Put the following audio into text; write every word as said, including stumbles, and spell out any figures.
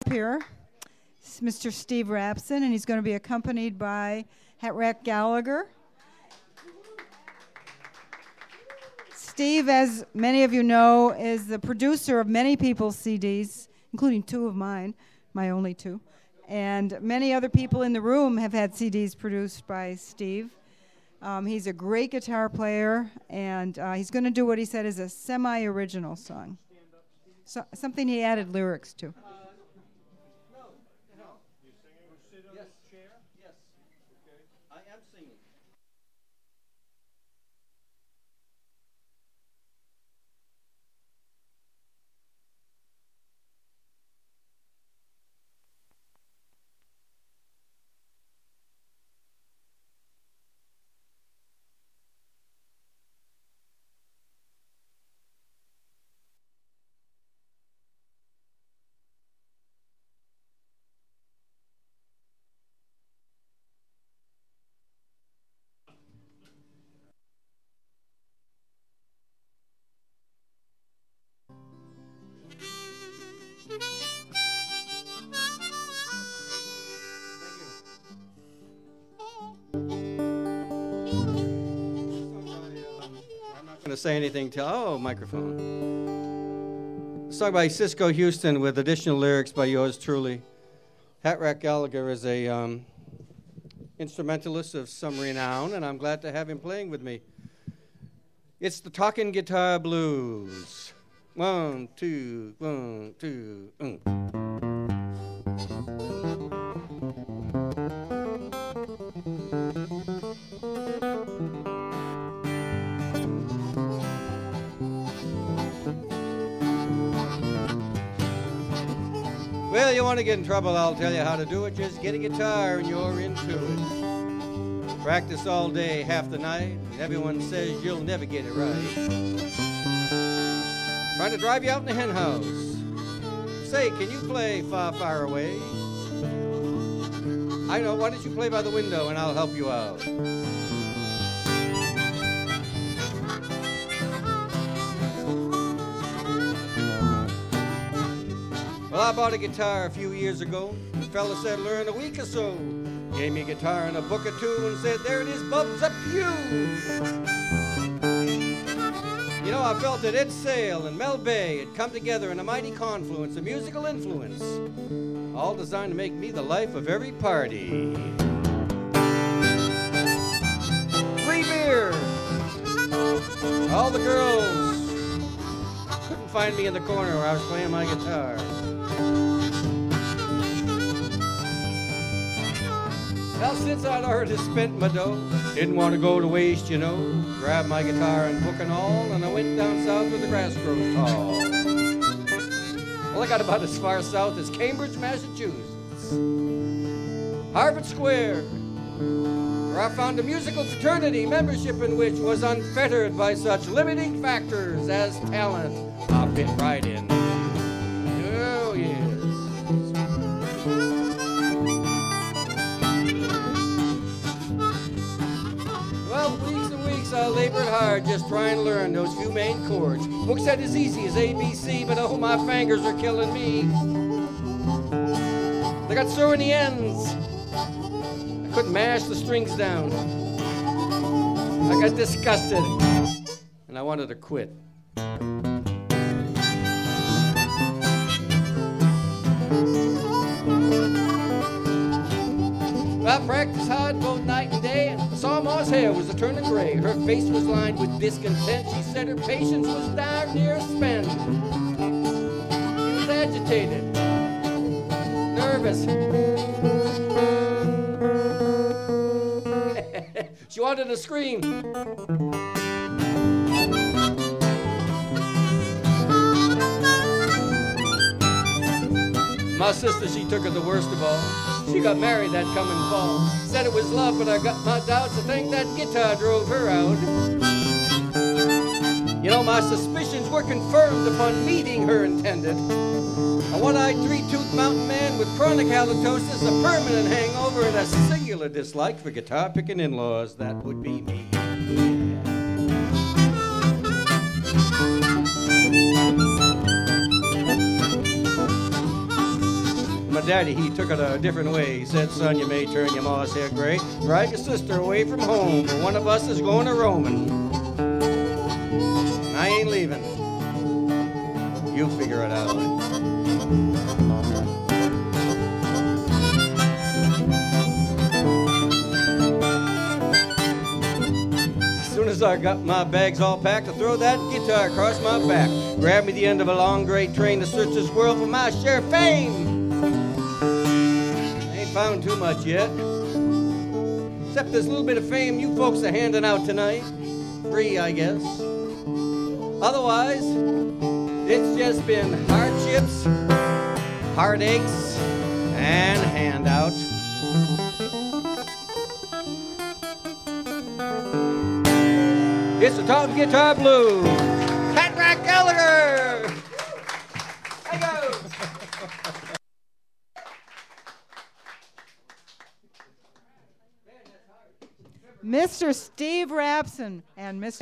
here. It's Mister Steve Rapson, and he's going to be accompanied by Hat Rack Gallagher. Steve, as many of you know, is the producer of many people's C Ds, including two of mine, my only two. And many other people in the room have had C Ds produced by Steve. Um, he's a great guitar player, and uh, he's going to do what he said is a semi-original song. So, something he added lyrics to. To say anything till oh microphone. A song by Cisco Houston with additional lyrics by yours truly. Hat Rack Gallagher is a um, instrumentalist of some renown, and I'm glad to have him playing with me. It's the Talking Guitar Blues. One, two, one, two, um. Well, you want to get in trouble, I'll tell you how to do it. Just get a guitar and you're into it. Practice all day, half the night, and everyone says you'll never get it right. Trying to drive you out in the hen house. Say, can you play Far, Far Away? I know, why don't you play by the window and I'll help you out. Well, I bought a guitar a few years ago. The fella said learn a week or so. Gave me a guitar and a book or two and said, there it is, Bubs, up you. You know, I felt that Ed Sale and Mel Bay had come together in a mighty confluence of musical influence, all designed to make me the life of every party. Free beer. All the girls couldn't find me in the corner where I was playing my guitar. Well, since I'd already spent my dough, didn't want to go to waste, you know. Grabbed my guitar and book and all, and I went down south where the grass grows tall. Well, I got about as far south as Cambridge, Massachusetts. Harvard Square, where I found a musical fraternity, membership in which was unfettered by such limiting factors as talent. I fit right in. Oh, yes. Well, weeks and weeks I labored hard just trying to learn those few main chords. Book said as easy as A B C, but oh, my fingers are killing me. They got sore in the ends. I couldn't mash the strings down. I got disgusted, and I wanted to quit. I practiced hard both night and day, and saw Ma's hair was a turning gray. Her face was lined with discontent. She said her patience was darn near spent. She was agitated, nervous. She wanted to scream. My sister, she took it the worst of all. She got married that coming fall. Said it was love, but I got my doubts. I think that guitar drove her out. You know, my suspicions were confirmed upon meeting her intended. A one-eyed, three-toothed mountain man with chronic halitosis, a permanent hangover, and a singular dislike for guitar-picking in-laws. That would be me. my daddy, he took it a different way. He said, son, you may turn your ma's hair gray, drive your sister away from home, but one of us is going to roaming. I ain't leaving. You figure it out. As soon as I got my bags all packed, I throw that guitar across my back. Grab me the end of a long, great train to search this world for my share of fame. Ain't found too much yet, except this little bit of fame you folks are handing out tonight. Free, I guess. Otherwise, it's just been hardships, heartaches, and handouts. It's the Talking Guitar Blues. Patrick Gallagher. There you go. Mister Steve Rapson and Mister